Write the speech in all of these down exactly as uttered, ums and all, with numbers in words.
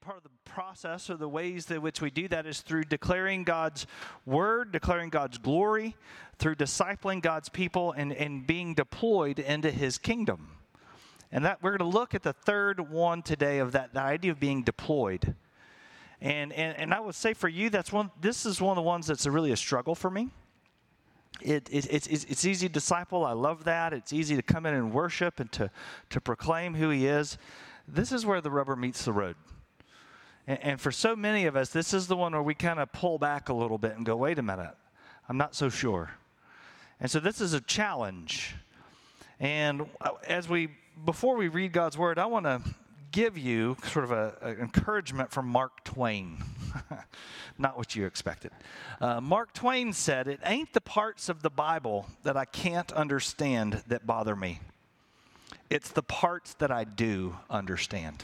part of the process or the ways in which we do that is through declaring God's word, declaring God's glory, through discipling God's people and, and being deployed into his kingdom. And that we're going to look at the third one today of that, the idea of being deployed. And, and and I would say for you, that's one. This is one of the ones that's a really a struggle for me. It, it it's it's easy to disciple. I love that. It's easy to come in and worship and to to proclaim who he is. This is where the rubber meets the road. And, and for so many of us, this is the one where we kind of pull back a little bit and go, wait a minute, I'm not so sure. And so this is a challenge. And as we before we read God's word, I want to give you sort of an encouragement from Mark Twain. Not what you expected. Uh, Mark Twain said, "It ain't the parts of the Bible that I can't understand that bother me. It's the parts that I do understand."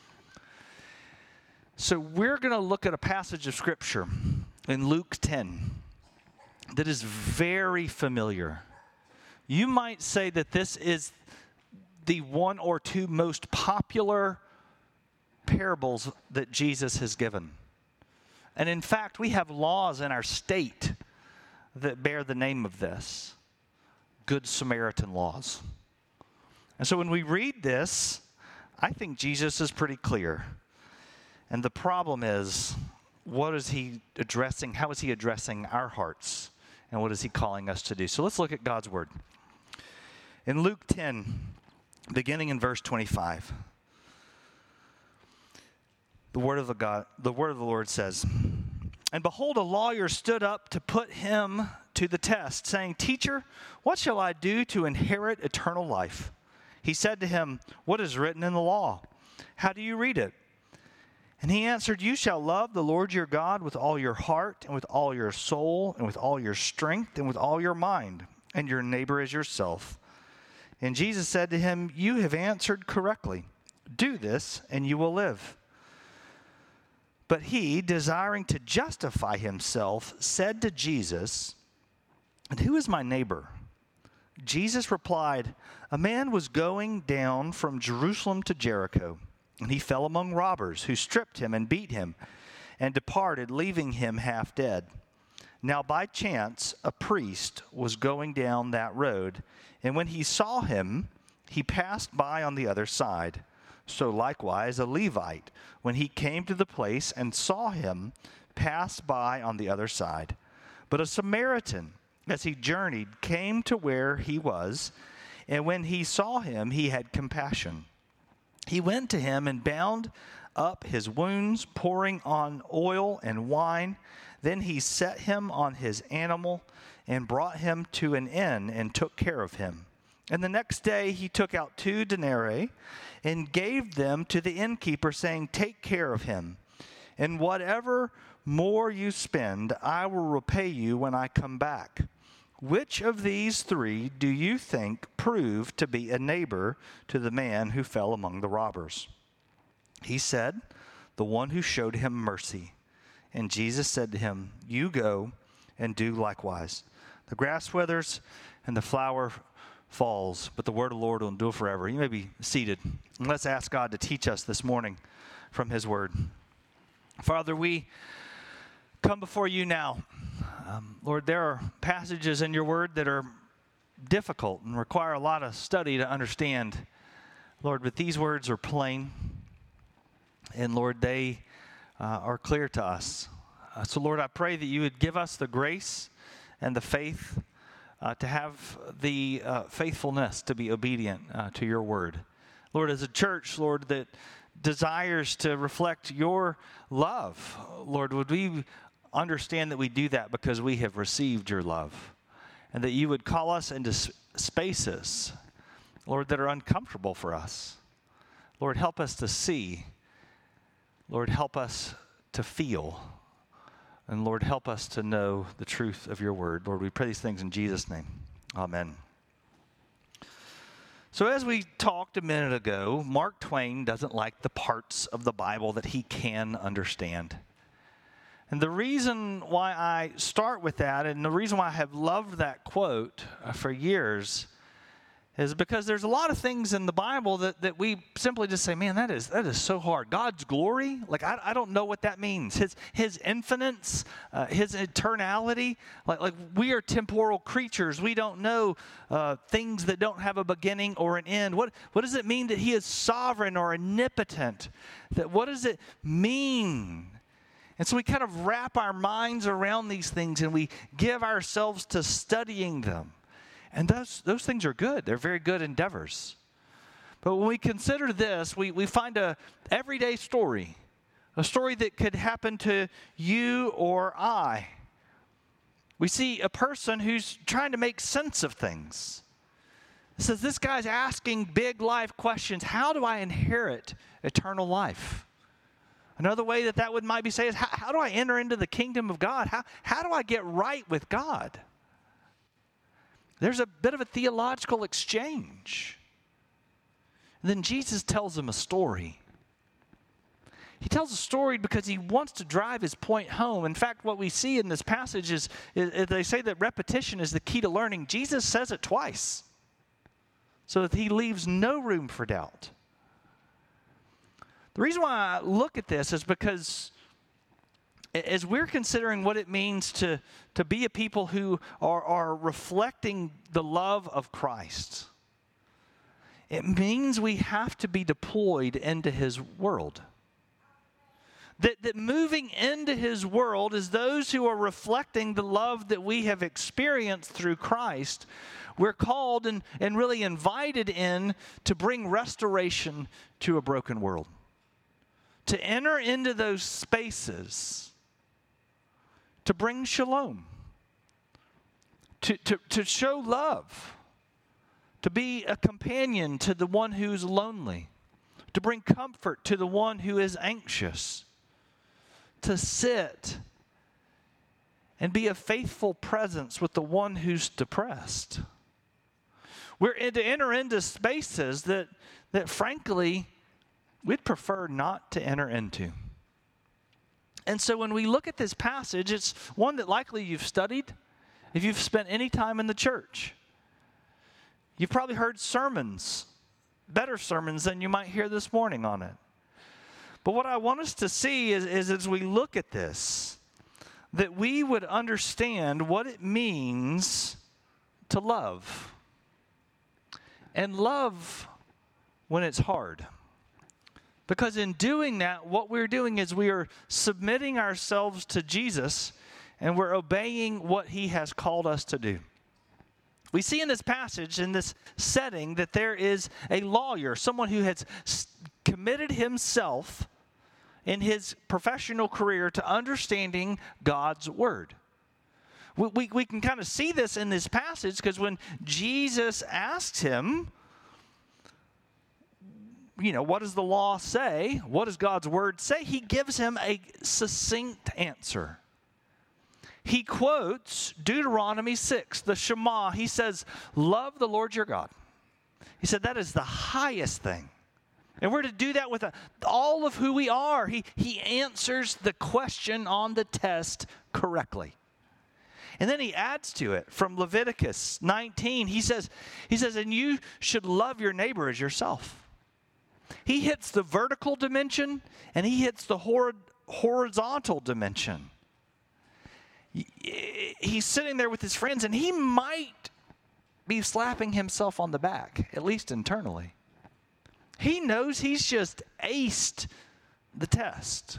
So we're going to look at a passage of Scripture in Luke ten that is very familiar. You might say that this is the one or two most popular parables that Jesus has given. And in fact, we have laws in our state that bear the name of this, Good Samaritan laws. And so when we read this, I think Jesus is pretty clear. And the problem is, what is he addressing? How is he addressing our hearts? And what is he calling us to do? So let's look at God's word. In Luke ten, beginning in verse twenty-five, the word of the God, the word of the Lord says, "And behold, a lawyer stood up to put him to the test, saying, 'Teacher, what shall I do to inherit eternal life?' He said to him, 'What is written in the law? How do you read it?' And he answered, 'You shall love the Lord your God with all your heart and with all your soul and with all your strength and with all your mind, and your neighbor as yourself.' And Jesus said to him, 'You have answered correctly. Do this, and you will live.' But he, desiring to justify himself, said to Jesus, 'And who is my neighbor?' Jesus replied, 'A man was going down from Jerusalem to Jericho, and he fell among robbers, who stripped him and beat him, and departed, leaving him half dead. Now by chance a priest was going down that road, and when he saw him, he passed by on the other side. So likewise a Levite, when he came to the place and saw him, passed by on the other side. But a Samaritan, as he journeyed, came to where he was, and when he saw him, he had compassion. He went to him and bound up his wounds, pouring on oil and wine. Then he set him on his animal and brought him to an inn and took care of him. And the next day he took out two denarii and gave them to the innkeeper, saying, 'Take care of him, and whatever more you spend, I will repay you when I come back.' Which of these three do you think proved to be a neighbor to the man who fell among the robbers?" He said, "The one who showed him mercy." And Jesus said to him, "You go and do likewise." The grass withers and the flower falls, but the word of the Lord will endure forever. You may be seated. And let's ask God to teach us this morning from his word. Father, we come before you now. Um, Lord, there are passages in your word that are difficult and require a lot of study to understand. Lord, but these words are plain. And Lord, they uh, are clear to us. Uh, so Lord, I pray that you would give us the grace and the faith uh, to have the uh, faithfulness to be obedient uh, to your word. Lord, as a church, Lord, that desires to reflect your love, Lord, would we understand that we do that because we have received your love, and that you would call us into spaces, Lord, that are uncomfortable for us. Lord, help us to see. Lord, help us to feel. And Lord, help us to know the truth of your word. Lord, we pray these things in Jesus' name. Amen. So as we talked a minute ago, Mark Twain doesn't like the parts of the Bible that he can understand. And the reason why I start with that, and the reason why I have loved that quote uh, for years, is because there's a lot of things in the Bible that, that we simply just say, man, that is that is so hard. God's glory, like I, I don't know what that means. His his infinite, uh, his eternality, like like we are temporal creatures. We don't know uh, things that don't have a beginning or an end. What what does it mean that He is sovereign or omnipotent? That what does it mean? And so we kind of wrap our minds around these things and we give ourselves to studying them. And those, those things are good. They're very good endeavors. But when we consider this, we, we find a everyday story, a story that could happen to you or I. We see a person who's trying to make sense of things. It says this guy's asking big life questions. How do I inherit eternal life? Another way that that would might be say is, how, how do I enter into the kingdom of God? How, how do I get right with God? There's a bit of a theological exchange. And then Jesus tells him a story. He tells a story because he wants to drive his point home. In fact, what we see in this passage is, is they say that repetition is the key to learning. Jesus says it twice so that he leaves no room for doubt. The reason why I look at this is because as we're considering what it means to, to be a people who are, are reflecting the love of Christ, it means we have to be deployed into His world. That, that moving into His world is those who are reflecting the love that we have experienced through Christ. We're called and, and really invited in to bring restoration to a broken world. To enter into those spaces, to bring shalom, to, to, to show love, to be a companion to the one who's lonely, to bring comfort to the one who is anxious, to sit and be a faithful presence with the one who's depressed. We're in, to enter into spaces that, that frankly, we'd prefer not to enter into. And so when we look at this passage, it's one that likely you've studied if you've spent any time in the church. You've probably heard sermons, better sermons than you might hear this morning on it. But what I want us to see is, is as we look at this, that we would understand what it means to love. And love when it's hard. Because in doing that, what we're doing is we are submitting ourselves to Jesus and we're obeying what He has called us to do. We see in this passage, in this setting, that there is a lawyer, someone who has committed himself in his professional career to understanding God's Word. We, we, we can kind of see this in this passage because when Jesus asks him, you know, what does the law say? What does God's Word say? He gives him a succinct answer. He quotes Deuteronomy six, the Shema. He says, love the Lord your God. He said that is the highest thing. And we're to do that with a, all of who we are. He, he answers the question on the test correctly. And then he adds to it from Leviticus nineteen. He says, he says, and you should love your neighbor as yourself. He hits the vertical dimension and he hits the hor- horizontal dimension. He's sitting there with his friends and he might be slapping himself on the back, at least internally. He knows he's just aced the test.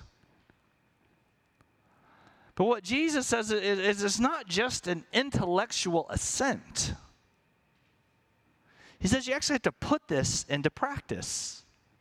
But what Jesus says is, is it's not just an intellectual assent. He says you actually have to put this into practice.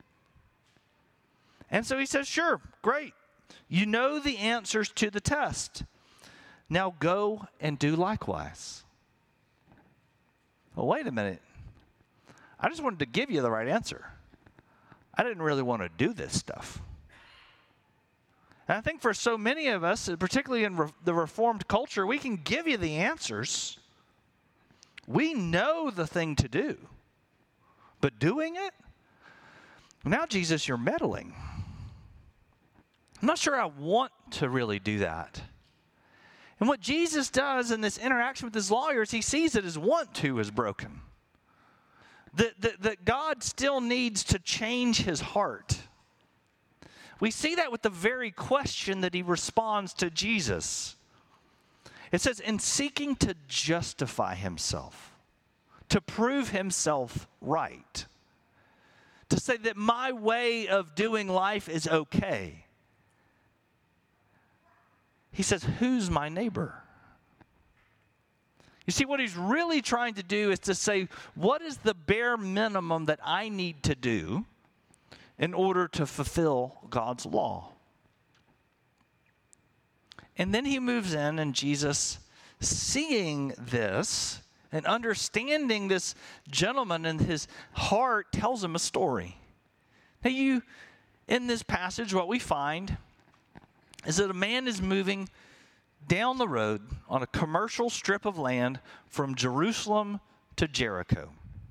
And so he says, sure, great. You know the answers to the test. Now go and do likewise. Well, wait a minute. I just wanted to give you the right answer. I didn't really want to do this stuff. And I think for so many of us, particularly in re- the Reformed culture, we can give you the answers. We know the thing to do. But doing it? Now, Jesus, you're meddling. I'm not sure I want to really do that. And what Jesus does in this interaction with his lawyers, he sees that his want to is broken. That, that, that God still needs to change his heart. We see that with the very question that he responds to Jesus. It says, in seeking to justify himself, to prove himself right, to say that my way of doing life is okay. He says, who's my neighbor? You see, what he's really trying to do is to say, what is the bare minimum that I need to do in order to fulfill God's law? And then he moves in, and Jesus, seeing this and understanding this gentleman and his heart, tells him a story. Now, you, in this passage, what we find is that a man is moving down the road on a commercial strip of land from Jerusalem to Jericho.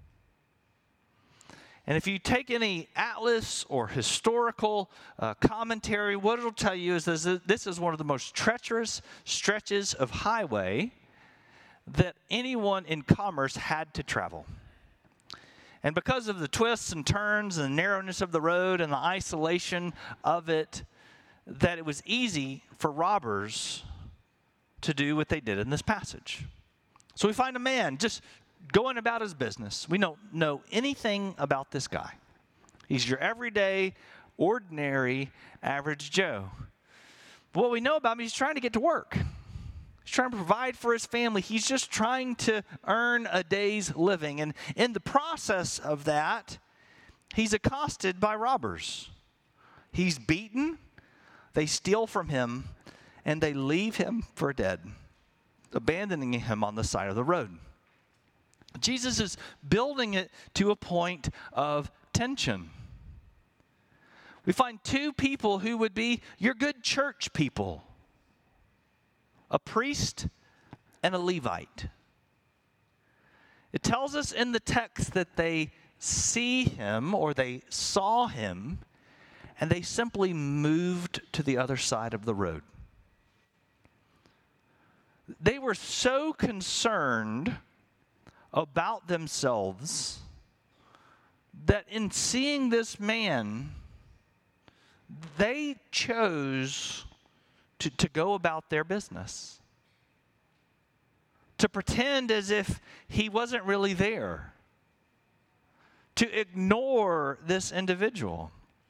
And if you take any atlas or historical uh, commentary, what it'll tell you is that this is one of the most treacherous stretches of highway that anyone in commerce had to travel. And because of the twists and turns and the narrowness of the road and the isolation of it, that it was easy for robbers to do what they did in this passage. So we find a man just going about his business. We don't know anything about this guy. He's your everyday, ordinary, average Joe. But what we know about him, he's trying to get to work. He's trying to provide for his family. He's just trying to earn a day's living. And in the process of that, he's accosted by robbers. He's beaten. They steal from him, and they leave him for dead, abandoning him on the side of the road. Jesus is building it to a point of tension. We find two people who would be your good church people, a priest and a Levite. It tells us in the text that they see him, or they saw him, and they simply moved to the other side of the road. They were so concerned about themselves that in seeing this man, they chose to, to go about their business, to pretend as if he wasn't really there, to ignore this individual.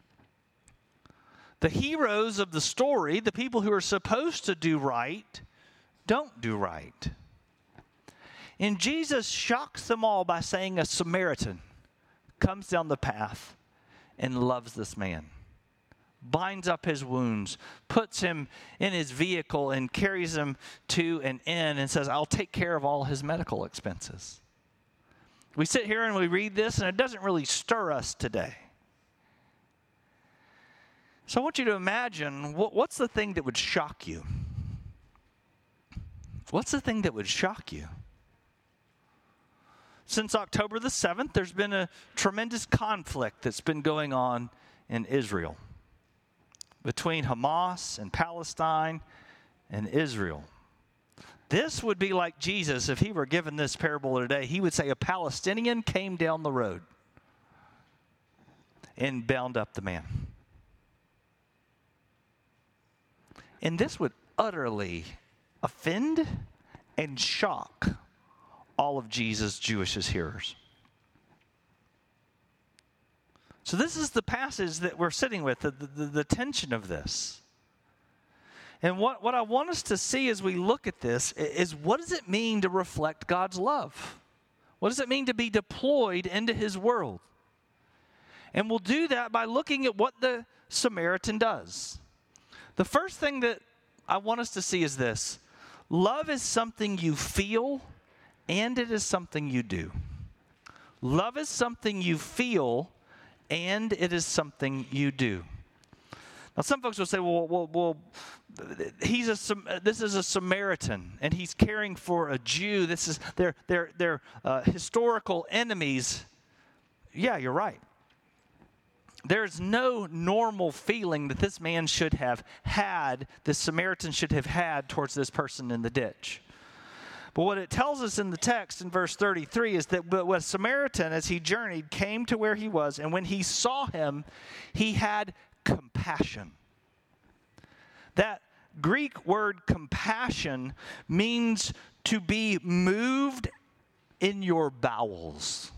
The heroes of the story, the people who are supposed to do right, don't do right. And Jesus shocks them all by saying a Samaritan comes down the path and loves this man, binds up his wounds, puts him in his vehicle and carries him to an inn and says, I'll take care of all his medical expenses. We sit here and we read this, and it doesn't really stir us today. So I want you to imagine, what, what's the thing that would shock you? What's the thing that would shock you? Since October the seventh, there's been a tremendous conflict that's been going on in Israel between Hamas and Palestine and Israel. This would be like Jesus if he were given this parable today. He would say a Palestinian came down the road and bound up the man. And this would utterly offend and shock all of Jesus' Jewish hearers. So this is the passage that we're sitting with, the, the, the tension of this. And what, what I want us to see as we look at this is, what does it mean to reflect God's love? What does it mean to be deployed into his world? And we'll do that by looking at what the Samaritan does. The first thing that I want us to see is this: love is something you feel, and it is something you do. Love is something you feel, and it is something you do. Now, some folks will say, well, well, well he's a, this is a Samaritan, and he's caring for a Jew. This is they're, they're, they're uh, historical enemies. Yeah, you're right. There's no normal feeling that this man should have had, this Samaritan should have had towards this person in the ditch. But what it tells us in the text in verse thirty-three is that but a Samaritan, as he journeyed, came to where he was, and when he saw him, he had compassion. That Greek word compassion means to be moved in your bowels.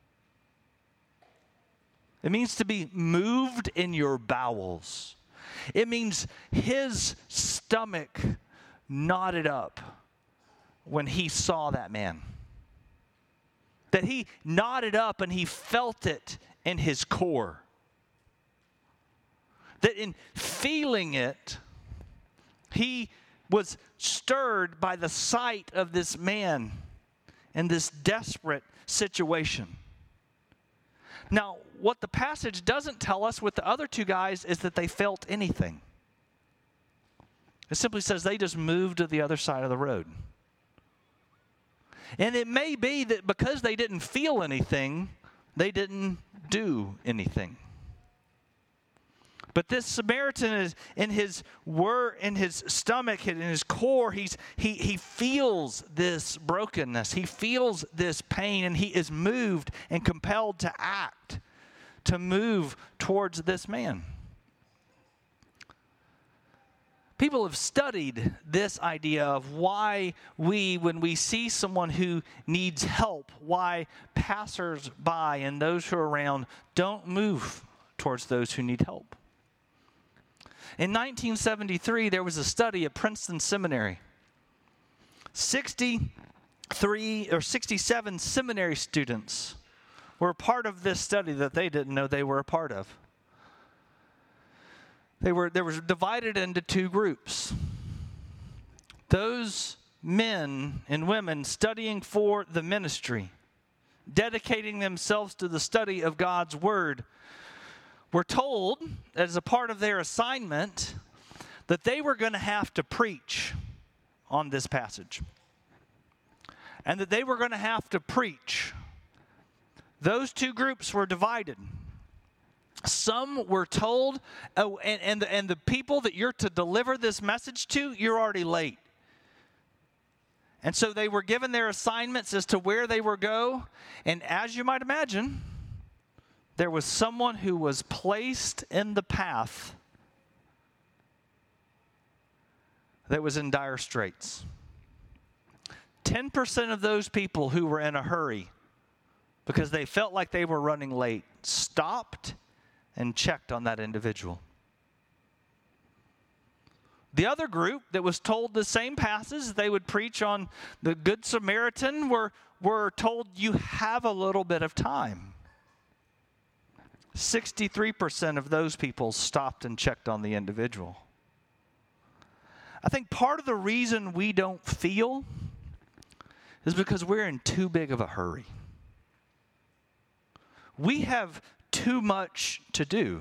It means to be moved in your bowels. It means his stomach knotted up when he saw that man. That he knotted up and he felt it in his core. That in feeling it, he was stirred by the sight of this man in this desperate situation. Now, what the passage doesn't tell us with the other two guys is that they felt anything. It simply says they just moved to the other side of the road. And it may be that because they didn't feel anything, they didn't do anything. But this Samaritan is in his word, in his stomach, in his core, he's he he feels this brokenness. He feels this pain, and he is moved and compelled to act, to move towards this man. People have studied this idea of why we, when we see someone who needs help, why passers-by and those who are around don't move towards those who need help. In nineteen seventy-three, there was a study at Princeton Seminary. sixty-three or sixty-seven seminary students were a part of this study that they didn't know they were a part of. They were, they were divided into two groups. Those men and women studying for the ministry, dedicating themselves to the study of God's Word, were told, as a part of their assignment, that they were going to have to preach on this passage. And that they were going to have to preach. Those two groups were divided. Some were told, oh, and, and, the, and the people that you're to deliver this message to, you're already late. And so they were given their assignments as to where they were go. And as you might imagine, there was someone who was placed in the path that was in dire straits. ten percent of those people who were in a hurry because they felt like they were running late stopped and checked on that individual. The other group that was told the same passage they would preach on the Good Samaritan were, were told, you have a little bit of time. sixty-three percent of those people stopped and checked on the individual. I think part of the reason we don't feel is because we're in too big of a hurry. We have too much to do.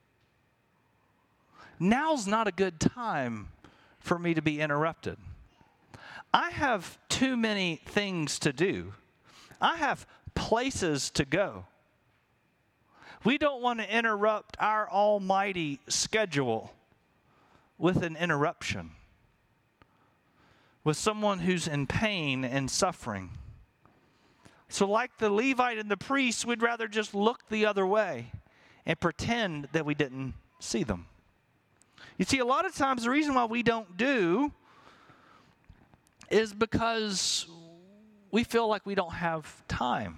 Now's not a good time for me to be interrupted. I have too many things to do. I have places to go. We don't want to interrupt our almighty schedule with an interruption, with someone who's in pain and suffering. So like the Levite and the priest, we'd rather just look the other way and pretend that we didn't see them. You see, a lot of times the reason why we don't do is because we feel like we don't have time.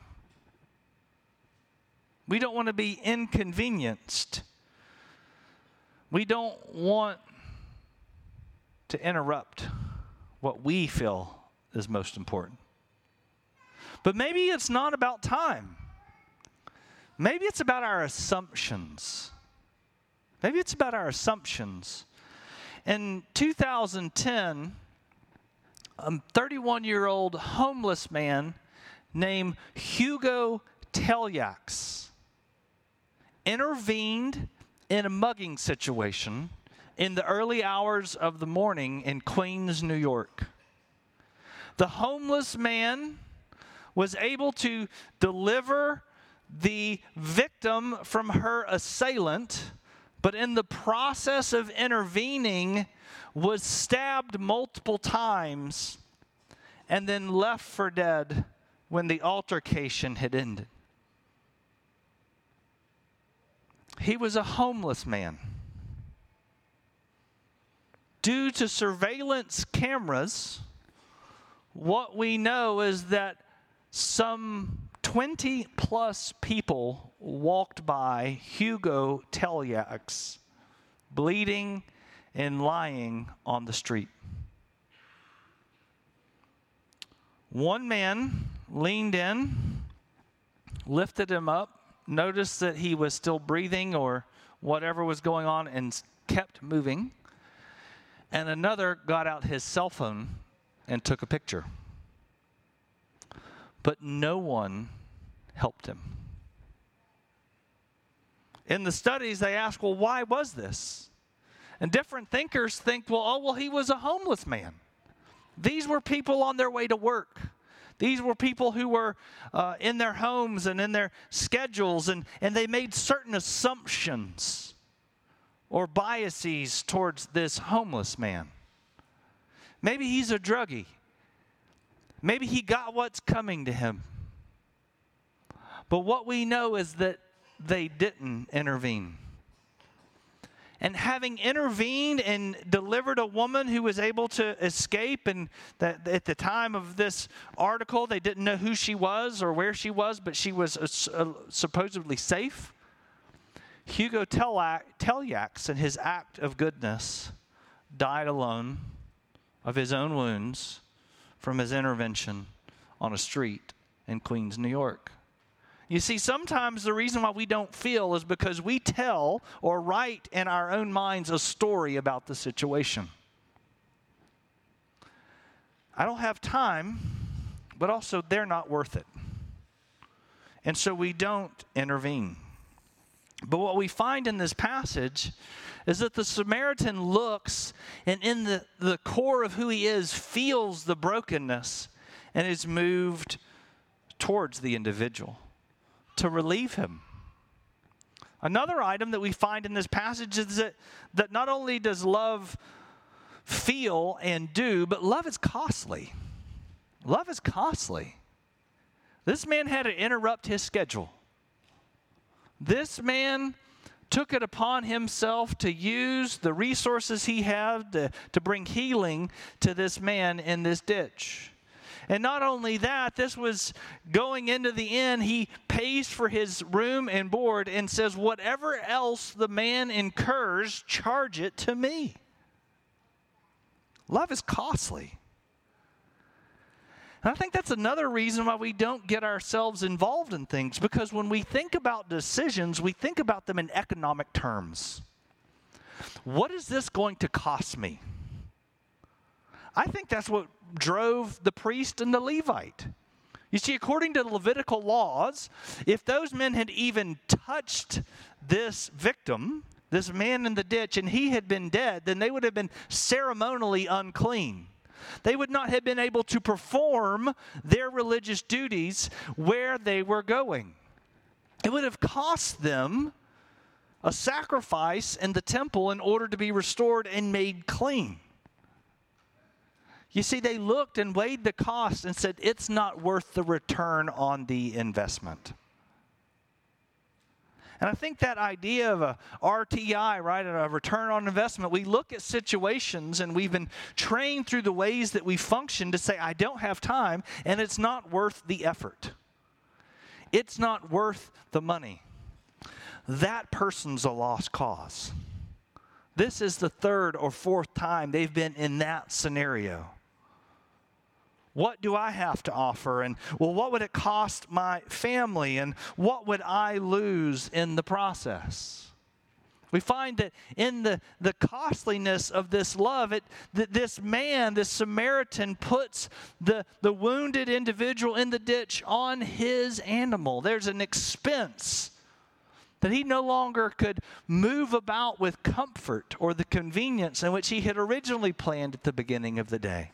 We don't want to be inconvenienced. We don't want to interrupt what we feel is most important. But maybe it's not about time. Maybe it's about our assumptions. Maybe it's about our assumptions. In two thousand ten, a thirty-one-year-old homeless man named Hugo Teljax intervened in a mugging situation in the early hours of the morning in Queens, New York. The homeless man was able to deliver the victim from her assailant, but in the process of intervening was stabbed multiple times and then left for dead when the altercation had ended. He was a homeless man. Due to surveillance cameras, what we know is that some twenty plus people walked by Hugo Telyax, bleeding and lying on the street. One man leaned in, lifted him up, noticed that he was still breathing or whatever was going on, and kept moving. And another got out his cell phone and took a picture. But no one helped him. In the studies, they ask, well, why was this? And different thinkers think, well, oh, well, he was a homeless man. These were people on their way to work. These were people who were uh, in their homes and in their schedules, and, and they made certain assumptions or biases towards this homeless man. Maybe he's a druggie. Maybe he got what's coming to him. But what we know is that they didn't intervene. And having intervened and delivered a woman who was able to escape, and that at the time of this article, they didn't know who she was or where she was, but she was uh, uh, supposedly safe. Hugo Telyax, in his act of goodness, died alone of his own wounds from his intervention on a street in Queens, New York. You see, sometimes the reason why we don't feel is because we tell or write in our own minds a story about the situation. I don't have time, but also they're not worth it. And so we don't intervene. But what we find in this passage is that the Samaritan looks and in the, the core of who he is feels the brokenness and is moved towards the individual to relieve him. Another item that we find in this passage is that, that not only does love feel and do, but love is costly. Love is costly. This man had to interrupt his schedule. This man took it upon himself to use the resources he had to, to bring healing to this man in this ditch. And not only that, this was going into the inn. He pays for his room and board and says, whatever else the man incurs, charge it to me. Love is costly. And I think that's another reason why we don't get ourselves involved in things, because when we think about decisions, we think about them in economic terms. What is this going to cost me? I think that's what drove the priest and the Levite. You see, according to the Levitical laws, if those men had even touched this victim, this man in the ditch, and he had been dead, then they would have been ceremonially unclean. They would not have been able to perform their religious duties where they were going. It would have cost them a sacrifice in the temple in order to be restored and made clean. You see, they looked and weighed the cost and said, it's not worth the return on the investment. And I think that idea of a R T I, right, a return on investment, we look at situations and we've been trained through the ways that we function to say, I don't have time, and it's not worth the effort. It's not worth the money. That person's a lost cause. This is the third or fourth time they've been in that scenario. What do I have to offer? And, well, what would it cost my family? And what would I lose in the process? We find that in the, the costliness of this love, it, that this man, this Samaritan, puts the, the wounded individual in the ditch on his animal. There's an expense that he no longer could move about with comfort or the convenience in which he had originally planned at the beginning of the day.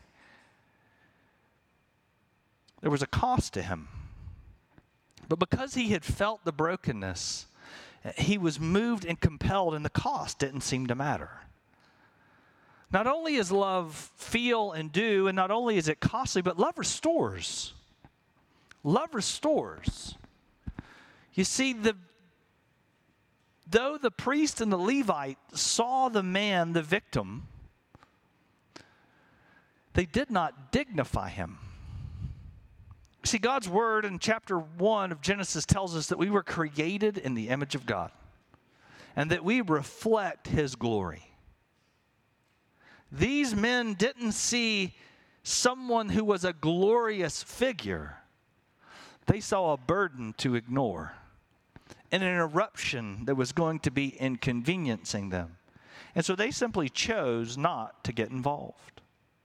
There was a cost to him. But because he had felt the brokenness, he was moved and compelled, and the cost didn't seem to matter. Not only is love feel and do, and not only is it costly, but love restores. Love restores. You see, the though the priest and the Levite saw the man, the victim, they did not dignify him. See, God's word in chapter one of Genesis tells us that we were created in the image of God and that we reflect his glory. These men didn't see someone who was a glorious figure. They saw a burden to ignore, and an interruption that was going to be inconveniencing them. And so they simply chose not to get involved.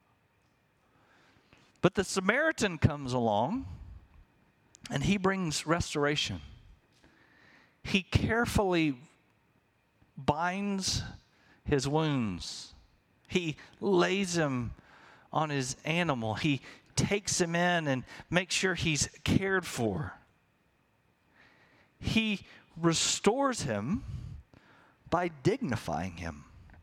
But the Samaritan comes along, and he brings restoration. He carefully binds his wounds. He lays him on his animal. He takes him in and makes sure he's cared for. He restores him by dignifying him.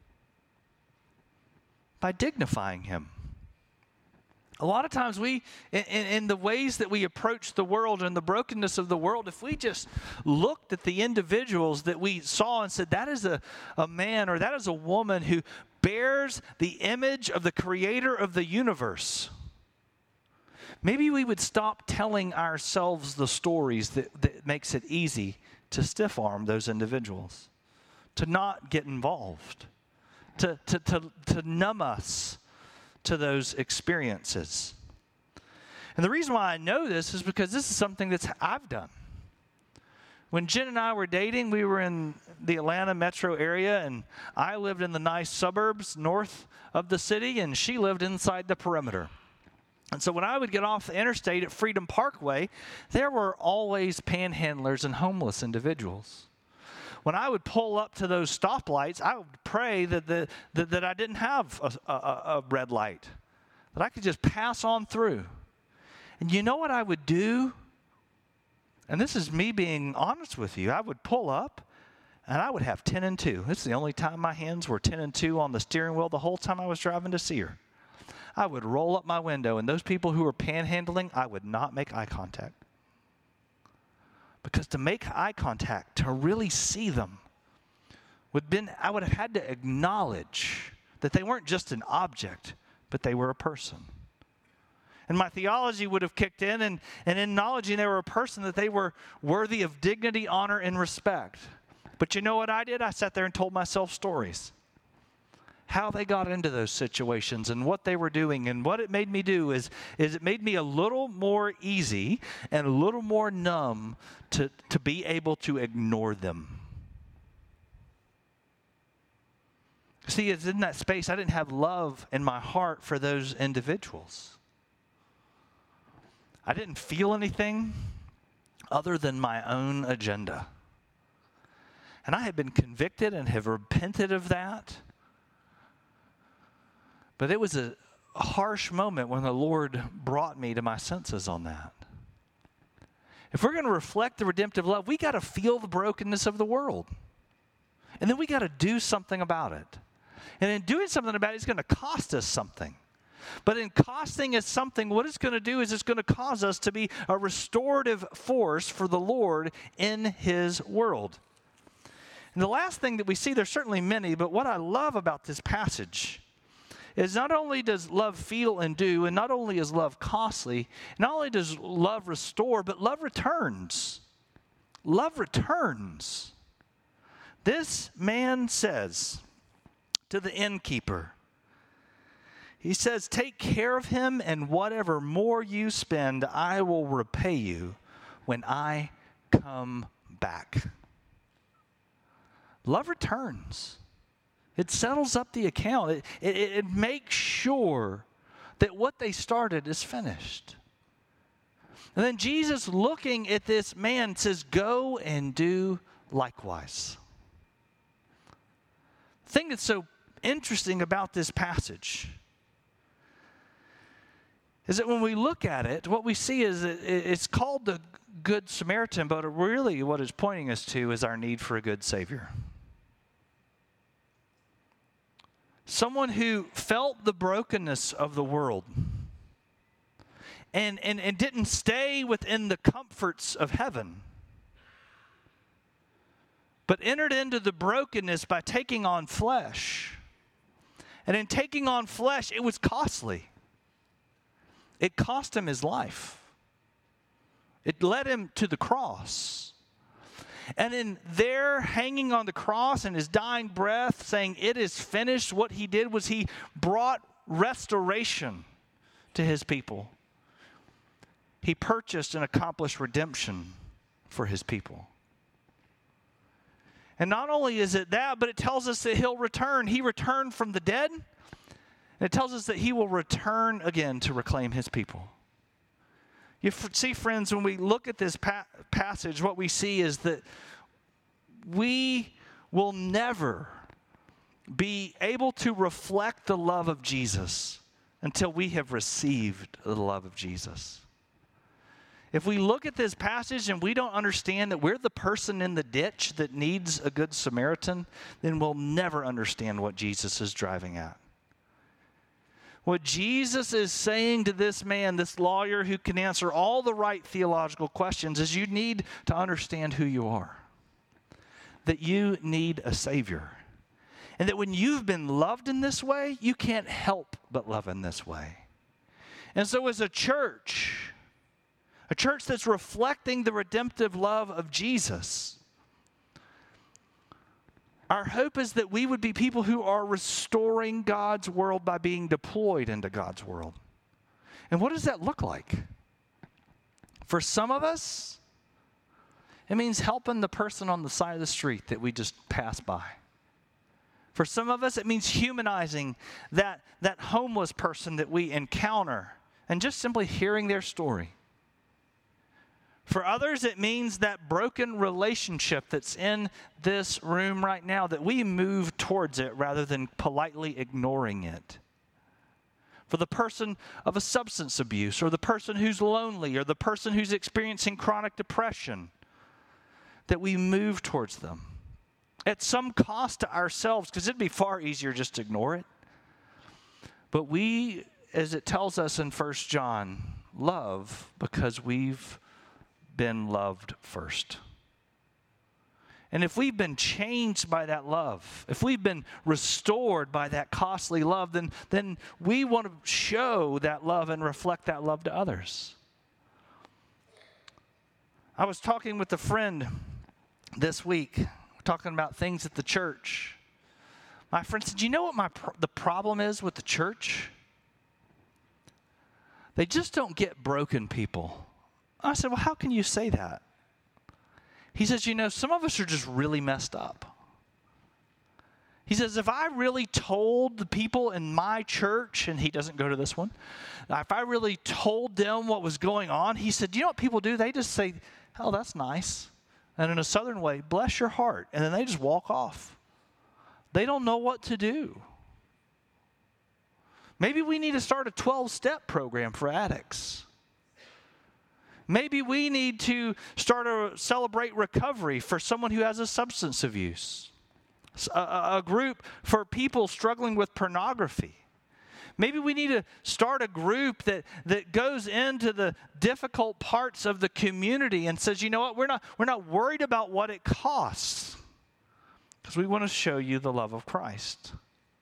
By dignifying him. A lot of times we, in, in the ways that we approach the world and the brokenness of the world, if we just looked at the individuals that we saw and said, that is a, a man or that is a woman who bears the image of the creator of the universe, maybe we would stop telling ourselves the stories that, that makes it easy to stiff-arm those individuals, to not get involved, to, to, to, to numb us to those experiences. And the reason why I know this is because this is something that I've done. When Jen and I were dating, we were in the Atlanta metro area, and I lived in the nice suburbs north of the city, and she lived inside the perimeter. And so when I would get off the interstate at Freedom Parkway, there were always panhandlers and homeless individuals. When I would pull up to those stoplights, I would pray that, the, that, that I didn't have a, a, a red light, that I could just pass on through. And you know what I would do? And this is me being honest with you. I would pull up, and I would have ten and two. This is the only time my hands were ten and two on the steering wheel the whole time I was driving to see her. I would roll up my window, and those people who were panhandling, I would not make eye contact. Because to make eye contact, to really see them, would been I would have had to acknowledge that they weren't just an object, but they were a person. And my theology would have kicked in, and, and in acknowledging they were a person, that they were worthy of dignity, honor, and respect. But you know what I did? I sat there and told myself stories. How they got into those situations and what they were doing. And what it made me do is, is it made me a little more easy and a little more numb to, to be able to ignore them. See, it's in that space I didn't have love in my heart for those individuals. I didn't feel anything other than my own agenda. And I had been convicted and have repented of that. But it was a harsh moment when the Lord brought me to my senses on that. If we're going to reflect the redemptive love, we got to feel the brokenness of the world. And then we got to do something about it. And in doing something about it, it's going to cost us something. But in costing us something, what it's going to do is it's going to cause us to be a restorative force for the Lord in his world. And the last thing that we see, there's certainly many, but what I love about this passage is not only does love feel and do, and not only is love costly, not only does love restore, but love returns. Love returns. This man says to the innkeeper, he says, take care of him, and whatever more you spend, I will repay you when I come back. Love returns. It settles up the account. It, it, it makes sure that what they started is finished. And then Jesus, looking at this man, says, go and do likewise. The thing that's so interesting about this passage is that when we look at it, what we see is that it's called the Good Samaritan, but really what it's pointing us to is our need for a good Savior. someone who felt the brokenness of the world and, and, and didn't stay within the comforts of heaven, but entered into the brokenness by taking on flesh. And in taking on flesh, it was costly. It cost him his life. It led him to the cross. And in there, hanging on the cross and his dying breath, saying, "It is finished," what he did was he brought restoration to his people. He purchased and accomplished redemption for his people. And not only is it that, but it tells us that he'll return. He returned from the dead. And it tells us that he will return again to reclaim his people. You see, friends, when we look at this pa- passage, what we see is that we will never be able to reflect the love of Jesus until we have received the love of Jesus. If we look at this passage and we don't understand that we're the person in the ditch that needs a good Samaritan, then we'll never understand what Jesus is driving at. What Jesus is saying to this man, this lawyer who can answer all the right theological questions, is you need to understand who you are. That you need a Savior. And that when you've been loved in this way, you can't help but love in this way. And so as a church, a church that's reflecting the redemptive love of Jesus, our hope is that we would be people who are restoring God's world by being deployed into God's world. And what does that look like? For some of us, it means helping the person on the side of the street that we just pass by. For some of us, it means humanizing that, that homeless person that we encounter and just simply hearing their story. For others, it means that broken relationship that's in this room right now, that we move towards it rather than politely ignoring it. For the person of a substance abuse, or the person who's lonely, or the person who's experiencing chronic depression, that we move towards them at some cost to ourselves, because it'd be far easier just to ignore it. But we, as it tells us in First John, love because we've been loved first. And if we've been changed by that love, if we've been restored by that costly love, then, then we want to show that love and reflect that love to others. I was talking with a friend this week, talking about things at the church. My friend said, "You know what my pro- the problem is with the church? They just don't get broken people." I said, "Well, how can you say that?" He says, "You know, some of us are just really messed up." He says, "If I really told the people in my church," and he doesn't go to this one, "if I really told them what was going on," he said, "You know what people do? They just say, 'Oh, that's nice.' And in a southern way, 'Bless your heart.' And then they just walk off. They don't know what to do." Maybe we need to start a twelve-step program for addicts. Maybe we need to start a Celebrate Recovery for someone who has a substance abuse. A, a group for people struggling with pornography. Maybe we need to start a group that, that goes into the difficult parts of the community and says, "You know what, we're not, we're not worried about what it costs, because we want to show you the love of Christ."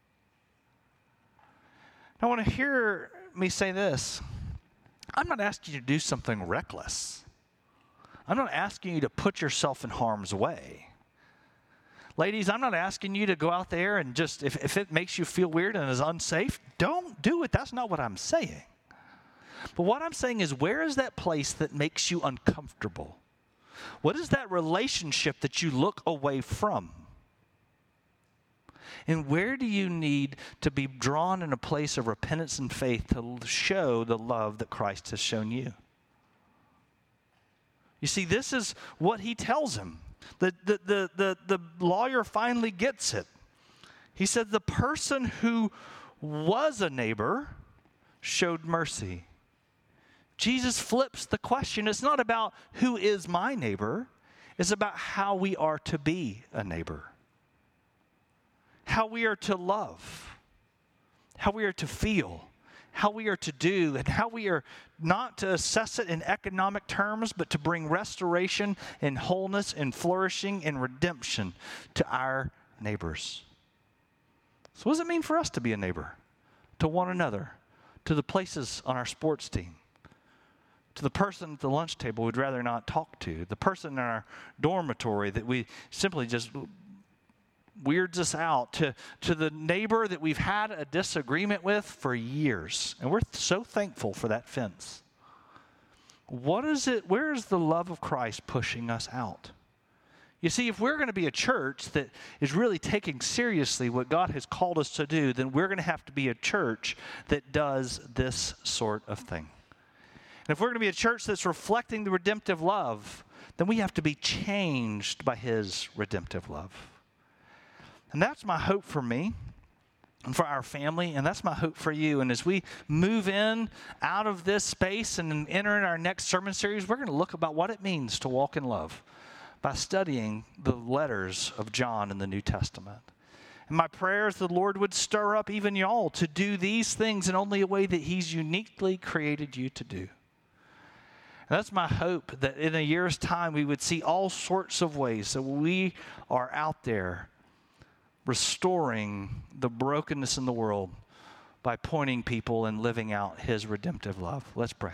I want to hear me say this. I'm not asking you to do something reckless. I'm not asking you to put yourself in harm's way. Ladies, I'm not asking you to go out there and just, if, if it makes you feel weird and is unsafe, don't do it. That's not what I'm saying. But what I'm saying is, where is that place that makes you uncomfortable? What is that relationship that you look away from? And where do you need to be drawn in a place of repentance and faith to show the love that Christ has shown you? You see, this is what he tells him. The, the, the, the, the lawyer finally gets it. He said, the person who was a neighbor showed mercy. Jesus flips the question. It's not about who is my neighbor. It's about how we are to be a neighbor. How we are to love. how we are to feel, how we are to do, and how we are not to assess it in economic terms, but to bring restoration and wholeness and flourishing and redemption to our neighbors. So what does it mean for us to be a neighbor? To one another, to the places on our sports team, to the person at the lunch table we'd rather not talk to, the person in our dormitory that we simply just weirds us out, to, to the neighbor that we've had a disagreement with for years. And we're so thankful for that fence. What is it, where is the love of Christ pushing us out? You see, if we're going to be a church that is really taking seriously what God has called us to do, then we're going to have to be a church that does this sort of thing. And if we're going to be a church that's reflecting the redemptive love, then we have to be changed by His redemptive love. And that's my hope for me and for our family, and that's my hope for you. And as we move in out of this space and enter in our next sermon series, we're going to look about what it means to walk in love by studying the letters of John in the New Testament. And my prayer is the Lord would stir up even y'all to do these things in only a way that He's uniquely created you to do. And that's my hope, that in a year's time we would see all sorts of ways that we are out there restoring the brokenness in the world by pointing people and living out His redemptive love. Let's pray.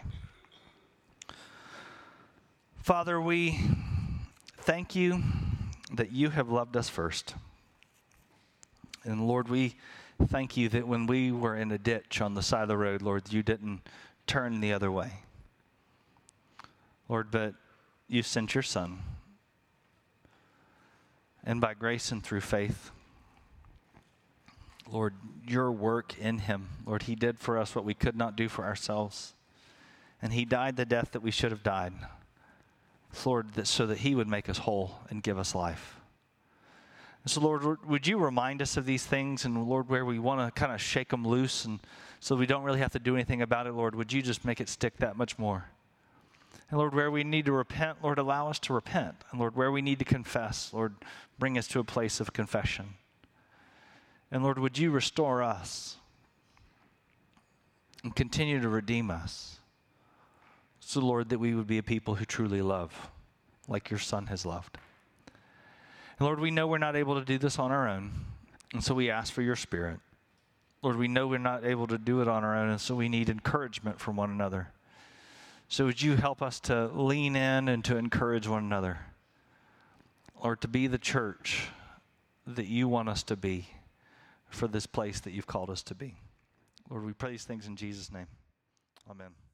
Father, we thank You that You have loved us first. And Lord, we thank You that when we were in a ditch on the side of the road, Lord, You didn't turn the other way. Lord, but You sent Your Son. And by grace and through faith, Lord, Your work in Him, Lord, He did for us what we could not do for ourselves. And He died the death that we should have died. Lord, that so that He would make us whole and give us life. And so, Lord, would You remind us of these things? And Lord, where we want to kind of shake them loose and so we don't really have to do anything about it, Lord, would You just make it stick that much more? And Lord, where we need to repent, Lord, allow us to repent. And Lord, where we need to confess, Lord, bring us to a place of confession. And Lord, would You restore us and continue to redeem us? So Lord, that we would be a people who truly love like Your Son has loved. And Lord, we know we're not able to do this on our own. And so we ask for Your Spirit. Lord, we know we're not able to do it on our own. And so we need encouragement from one another. So would You help us to lean in and to encourage one another? Lord, to be the church that You want us to be for this place that You've called us to be. Lord, we pray these things in Jesus' name. Amen.